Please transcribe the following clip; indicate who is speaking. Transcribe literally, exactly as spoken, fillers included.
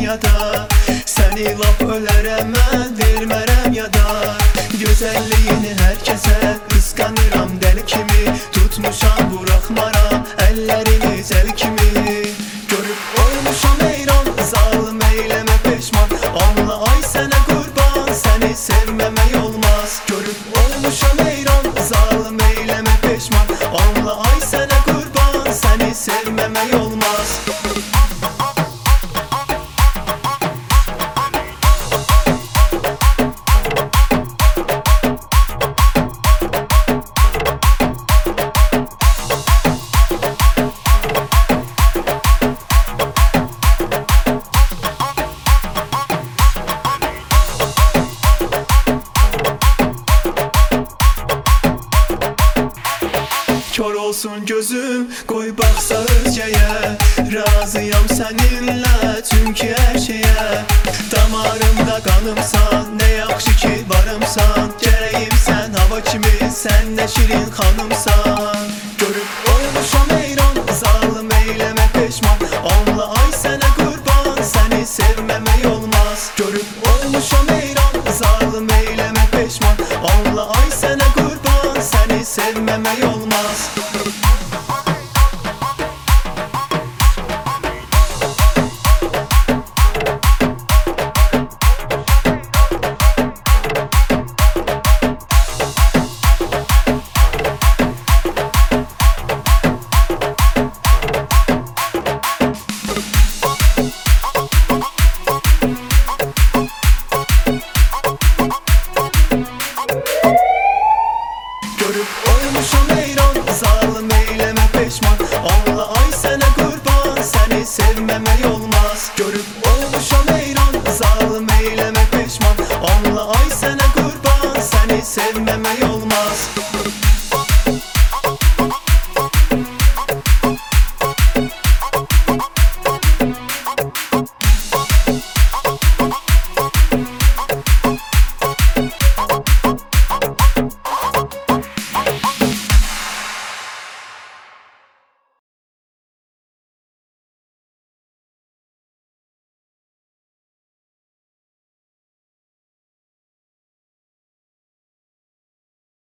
Speaker 1: yada. Seni laf ölərəm mən, vermərəm yada. Gözəlliyini hər kəsə qısqanıram dəli kimi. Tutmuşam buraxmaram əllərini zəl kimi. Görüb olmuşam heyran, zalım eyləmə peşman. Anla ay sənə qurban, səni sevməmək olmaz. Görüb olmuşam heyran, zalım eyləmə peşman. Anla ay sənə qurban, səni sevməmək olmaz. Kör olsun gözüm, qoy baxsa özgəyə. Razıyam səninlə, çünki hər şeyə. Damarımda qanımsan, nə yaxşı ki varımsan. Gərəyimsən hava kimi, sən nə şirin xanımsan. Görüb olmuşam heyran, zalım eyləmə peşman. Anla ay sənə qurban, səni sevməmək olmaz. Görüb olmuşam heyran, zalım eyləmə peşman. Anla ay sənə qurban, səni sevməmək olmaz. Görüb olmuşam heyran, zalım eyləmə peşman. Anla ay sənə qurban, səni sevməmək olmaz. Görüb olmuşam heyran, zalım eyləmə peşman. Anla ay sənə qurban, səni sevməmək olmaz.